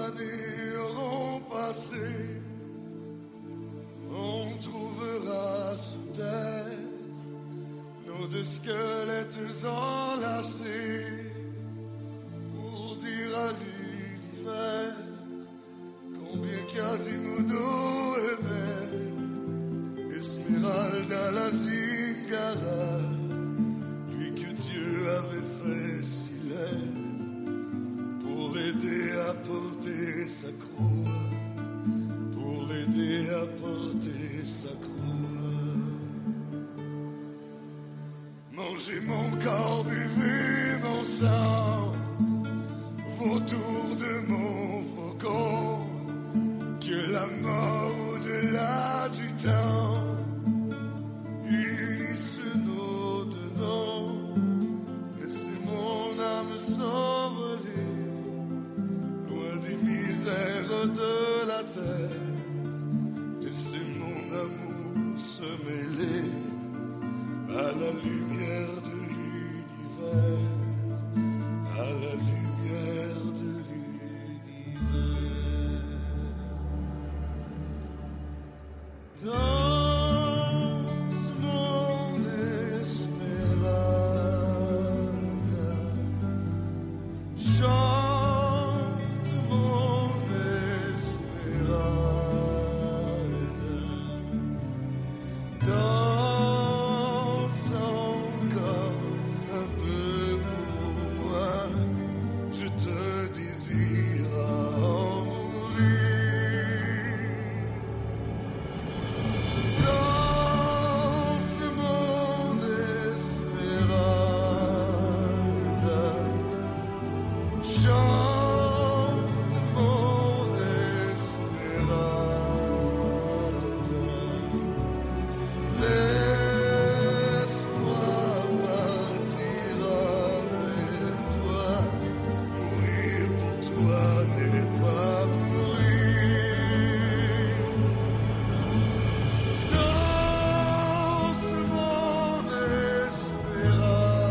années auront passé, on trouvera sous terre nos deux squelettes enlacés pour dire à l'univers combien Quasimodo aimait Esmeralda la Zingara, lui que Dieu avait fait si laid pour l'aider à porter sa croix, pour l'aider à porter sa croix. Mangez mon corps, buvez mon sang, vautour de mon faucon, que la mort au-delà du temps unisse nos deux noms. Laissez mon âme s'envoler loin des misères de la terre. Laissez mon amour se mêler à la lumière de l'univers, à la lumière de l'univers. Danse mon Esmeralda, chante mon Esmeralda, danse encore un peu pour moi, je te désire en mourir. Danse mon Esmeralda, chante mon Esmeralda, laisse-moi partir avec toi, mourir pour toi n'est pas mourir. Danse mon Esmeralda,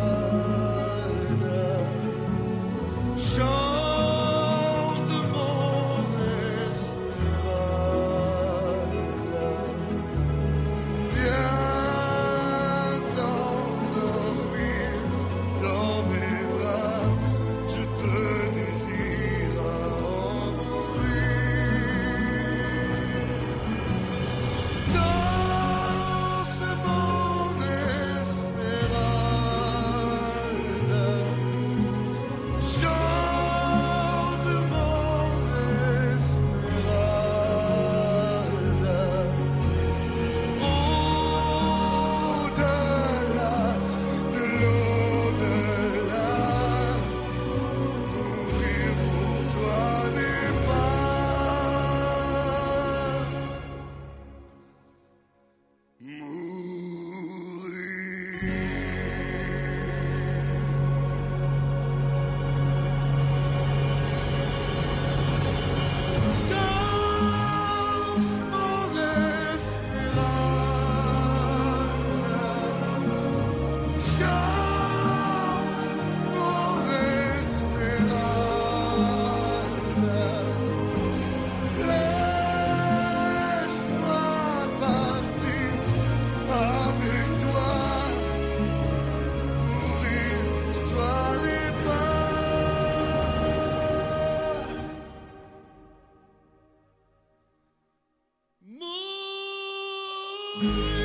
chante mon Esmeralda, viens t'endormir dans mes bras, je te désire en mourir. Danse mon Esmeralda, chante mon Esmeralda, au-delà de l'au-delà, mourir pour toi n'est pas mourir. Danse mon Esmeralda, chante mon Esmeralda, laisse-moi partir avec toi, mourir pour toi n'est pas mourir.